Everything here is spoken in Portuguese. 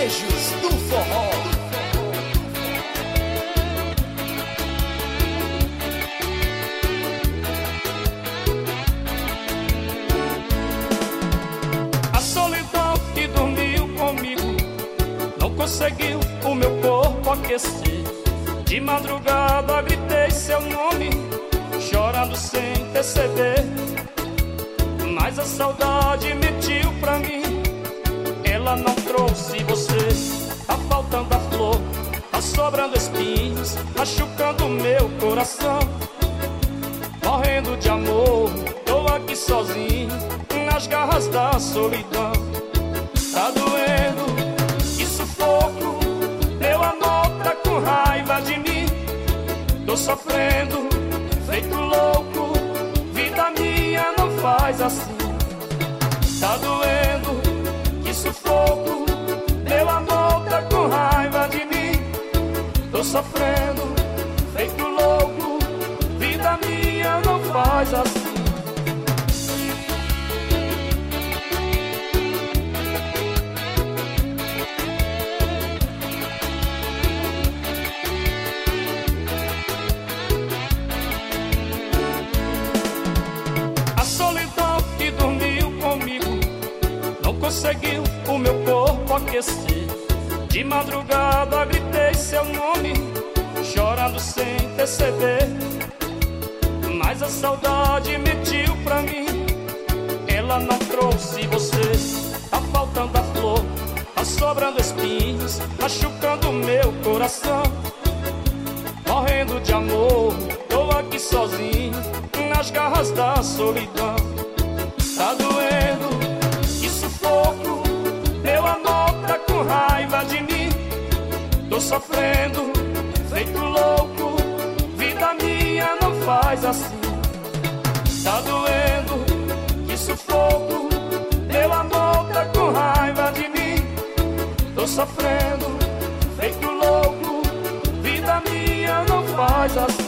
sertanejos do forró. A solidão que dormiu comigo não conseguiu o meu corpo aquecer. De madrugada gritei seu nome, chorando sem perceber. Mas a saudade mentiu pra mim, ela não trouxe você. Tá faltando a flor, tá sobrando espinhos, machucando meu coração. Morrendo de amor, tô aqui sozinho, nas garras da solidão. Tá doendo, que sufoco, meu amor tá com raiva de mim. Tô sofrendo, feito louco, vida minha não faz assim. Tá doendo, que sufoco, meu amor tá com raiva de mim. Tô sofrendo, feito louco, vida minha não faz assim. A solidão que dormiu comigo não conseguiu o meu corpo aquecer. De madrugada gritei seu nome, chorando sem perceber. Mas a saudade mentiu pra mim, ela não trouxe você. Tá faltando a flor, tá sobrando espinhos, machucando meu coração. Morrendo de amor, tô aqui sozinho, nas garras da solidão. Tá doendo, que sufoco, meu amor tá com raiva de mim. Tô sofrendo, feito louco, vida minha não faz assim. Tá doendo, que sufoco, meu amor tá com raiva de mim. Tô sofrendo, feito louco, vida minha não faz assim.